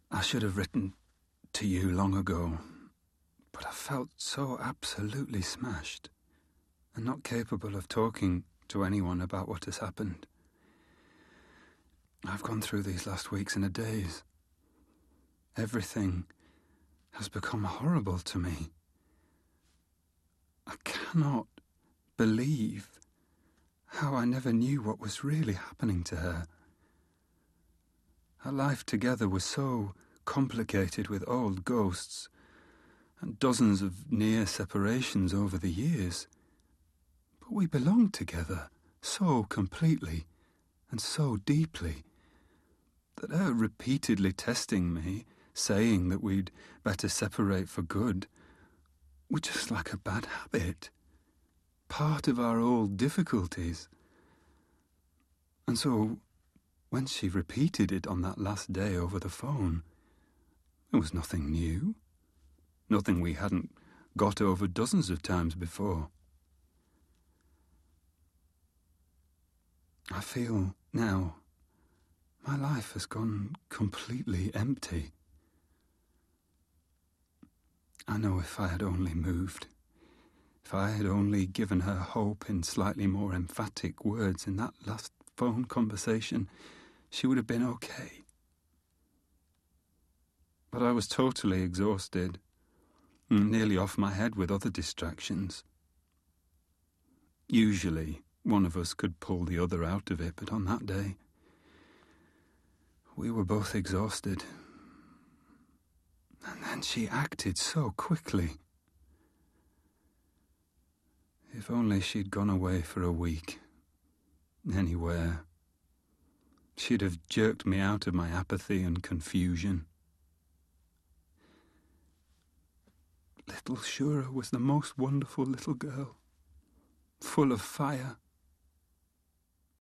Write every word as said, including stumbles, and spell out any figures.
I should have written to you long ago, but I felt so absolutely smashed and not capable of talking to anyone about what has happened. I've gone through these last weeks in a daze. Everything has become horrible to me. I cannot believe how I never knew what was really happening to her. Our life together was so complicated with old ghosts and dozens of near separations over the years. But we belonged together so completely and so deeply that her repeatedly testing me, saying that we'd better separate for good, were just like a bad habit, part of our old difficulties. And so, when she repeated it on that last day over the phone, it was nothing new, nothing we hadn't got over dozens of times before. I feel now my life has gone completely empty. I know if I had only moved, if I had only given her hope in slightly more emphatic words in that last phone conversation, she would have been okay. But I was totally exhausted, nearly off my head with other distractions. Usually, one of us could pull the other out of it, but on that day, we were both exhausted. And then she acted so quickly. If only she'd gone away for a week, anywhere, she'd have jerked me out of my apathy and confusion. Little Shura was the most wonderful little girl, full of fire